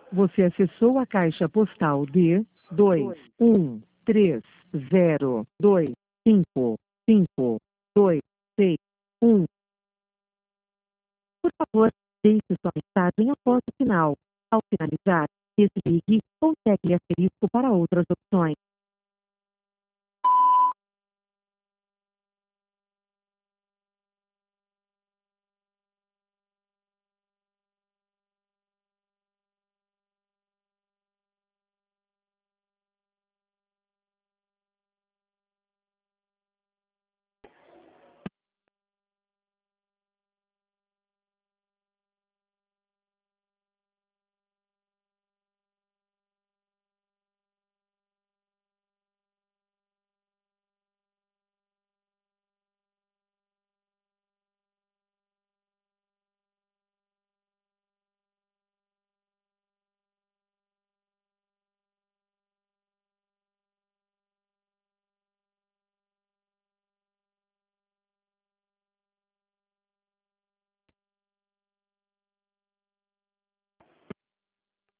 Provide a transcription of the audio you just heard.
Você acessou a caixa postal de 21302555261. Por favor, deixe sua mensagem após o sinal. Ao finalizar, desligue ou tecle asterisco para outras opções.